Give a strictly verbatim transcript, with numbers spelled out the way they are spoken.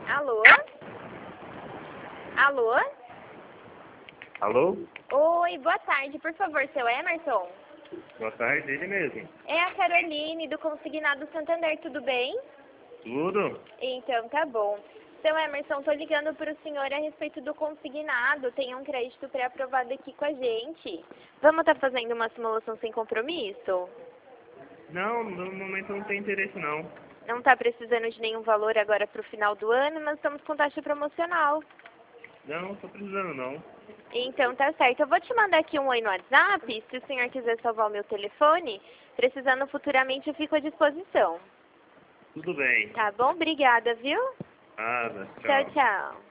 Alô? Alô? Alô? Oi, boa tarde. Por favor, seu Emerson? Boa tarde, ele mesmo. É a Caroline, do Consignado Santander, tudo bem? Tudo? Então, tá bom. Seu Emerson, tô ligando para o senhor a respeito do consignado. Tem um crédito pré-aprovado aqui com a gente. Vamos estar fazendo uma simulação sem compromisso? Não, no momento não tem interesse não. Não está precisando de nenhum valor agora para o final do ano, mas estamos com taxa promocional. Não, não tô precisando não. Então, tá certo. Eu vou te mandar aqui um oi no WhatsApp, se o senhor quiser salvar o meu telefone. Precisando futuramente, eu fico à disposição. Tudo bem. Tá bom? Obrigada, viu? Nada, Tchau, tchau. tchau.